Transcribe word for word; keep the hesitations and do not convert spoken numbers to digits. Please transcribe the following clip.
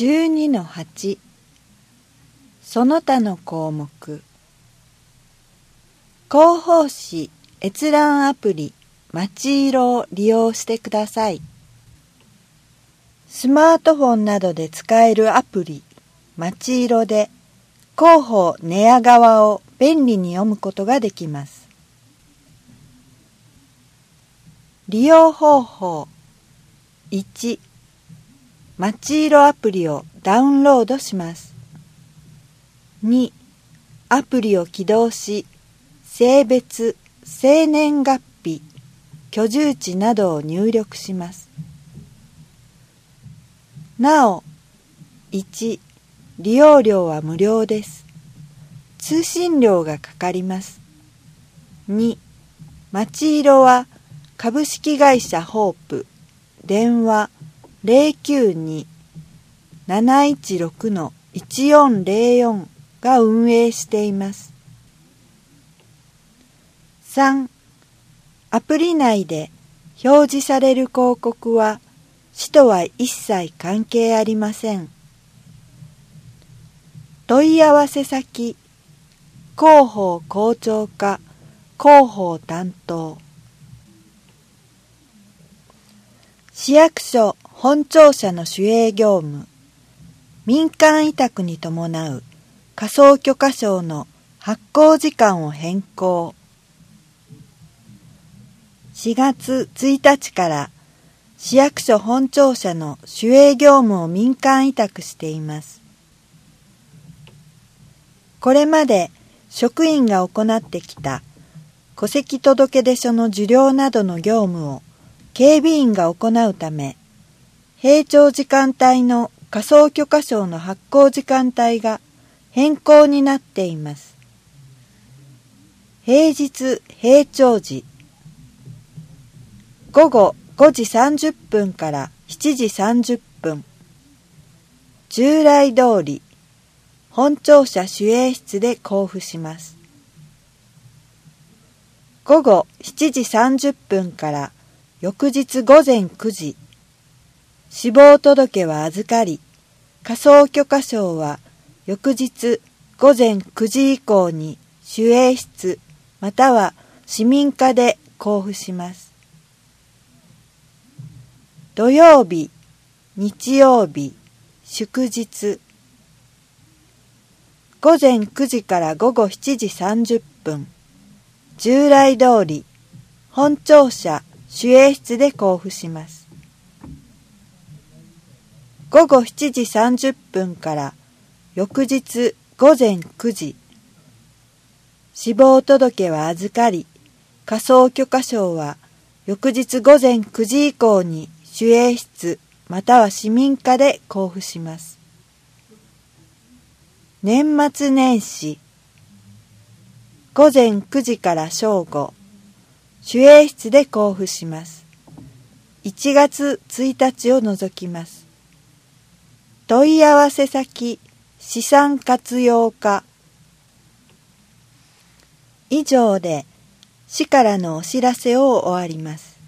じゅうにのはち その他の項目。広報誌閲覧アプリまちいろを利用してください。スマートフォンなどで使えるアプリまちいろで広報寝屋川を便利に読むことができます。利用方法。いち、まちいろアプリをダウンロードします。に、アプリを起動し、性別、生年月日、居住地などを入力します。なお、いち、利用料は無料です。通信料がかかります。に、まちいろは株式会社ホープ、電話 ゼロきゅうに なないちろく いちよんゼロよん が運営しています。さん、アプリ内で表示される広告は市とは一切関係ありません。問い合わせ先、広報広聴課広報担当。市役所本庁舎の主営業務、民間委託に伴う仮想許可証の発行時間を変更。しがつついたちから市役所本庁舎の主営業務を民間委託しています。これまで職員が行ってきた戸籍届出書の受領などの業務を警備員が行うため、閉庁時間帯の仮想許可証の発行時間帯が変更になっています。平日閉庁時、ごごごじさんじゅっぷんからしちじさんじゅっぷん、従来通り本庁舎守衛室で交付します。ごごしちじさんじゅっぷんから翌日ごぜんくじ、死亡届は預かり、仮想許可証は翌日ごぜんくじ以降に守衛室または市民課で交付します。土曜日、日曜日、祝日、ごぜんくじからごごしちじさんじゅっぷん、従来通り本庁舎守衛室で交付します。ごごしちじさんじゅっぷんから翌日ごぜんくじ、死亡届は預かり、仮想許可証は翌日ごぜんくじ以降に守衛室または市民課で交付します。年末年始、ごぜんくじから正午、守衛室で交付します。いちがつついたちを除きます。問い合わせ先、資産活用課。以上で市からのお知らせを終わります。